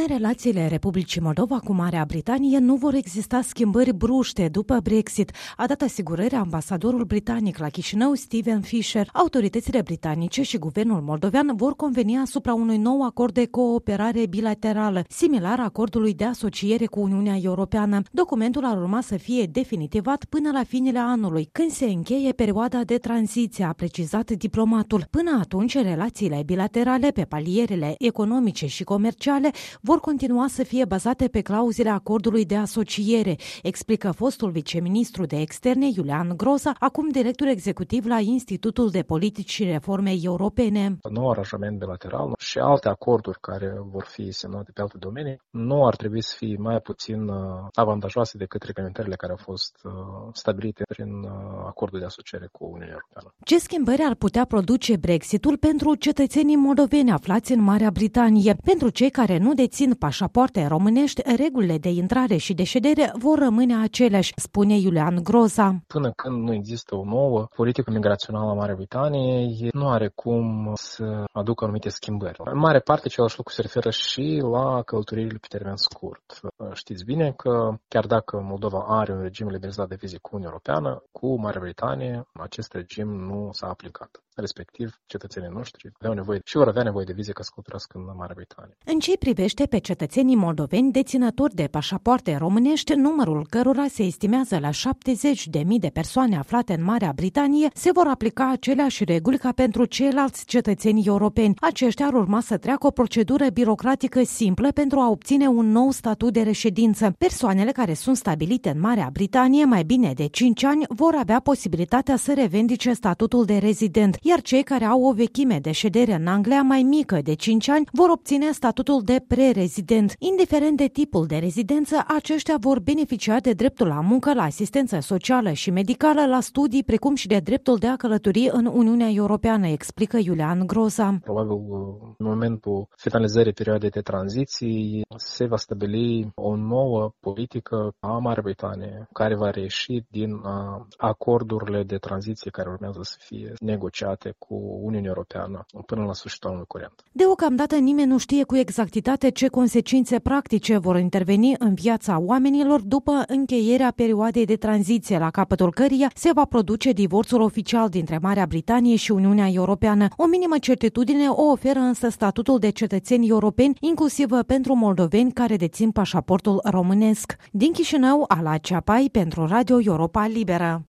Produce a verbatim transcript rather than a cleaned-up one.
relațiile Republicii Moldova cu Marea Britanie nu vor exista schimbări bruște după Brexit, a dat asigurări ambasadorul britanic la Chișinău, Stephen Fisher. Autoritățile britanice și guvernul moldovean vor conveni asupra unui nou acord de cooperare bilaterală, similar acordului de asociere cu Uniunea Europeană. Documentul ar urma să fie definitivat până la finele anului, când se încheie perioada de tranziție, a precizat diplomatul. Până atunci, relațiile bilaterale pe palierele economice și comerciale vor continua să fie bazate pe clauzele acordului de asociere, explică fostul viceministru de externe Iulian Groza, acum director executiv la Institutul de Politici și Reforme Europene. Nou aranjament bilateral și alte acorduri care vor fi semnate pe alte domenii nu ar trebui să fie mai puțin avantajoase decât reglementările care au fost stabilite prin acordul de asociere cu Uniunea Europeană. Ce schimbări ar putea produce Brexitul pentru cetățenii moldoveni aflați în Marea Britanie? Pentru cei care nu dețin pașapoarte românești, regulile de intrare și de ședere vor rămâne aceleași, spune Iulian Groza. Până când nu există o nouă politică migrațională a Marii Britaniei, nu are cum să aducă anumite schimbări. În mare parte, același lucru se referă și la călătoriile pe termen scurt. Știți bine că chiar dacă Moldova are un regim liberalizat de vize cu Uniunea Europeană, cu Marea Britanie, acest regim nu s-a aplicat. Respectiv, cetățenii noștri aveau nevoie și vor avea nevoie de vize ca să călătorească în Marea Britanie. În ce privește pe cetățenii moldoveni deținători de pașapoarte românești, numărul cărora se estimează la șaptezeci de mii de persoane aflate în Marea Britanie, se vor aplica aceleași reguli ca pentru ceilalți cetățeni europeni. Aceștia ar urma să treacă o procedură birocratică simplă pentru a obține un nou statut de reședință. Persoanele care sunt stabilite în Marea Britanie mai bine de cinci ani vor avea posibilitatea să revendice statutul de rezident, iar cei care au o vechime de ședere în Anglia mai mică de cinci ani vor obține statutul de pre-rezident. Indiferent de tipul de rezidență, aceștia vor beneficia de dreptul la muncă, la asistență socială și medicală, la studii, precum și de dreptul de a călători în Uniunea Europeană, explică Iulian Groza. Probabil în momentul finalizării perioadei de tranziție se va stabili o nouă politică a Marii Britanie care va reieși din acordurile de tranziție care urmează să fie negociate cu Uniunea Europeană până la sfârșitul anului curent. Deocamdată nimeni nu știe cu exactitate ce consecințe practice vor interveni în viața oamenilor după încheierea perioadei de tranziție, la capătul căreia se va produce divorțul oficial dintre Marea Britanie și Uniunea Europeană. O minimă certitudine o oferă însă statutul de cetățeni europeni, inclusiv pentru moldoveni care dețin pașaportul românesc. Din Chișinău, Ala Ceapai pentru Radio Europa Liberă.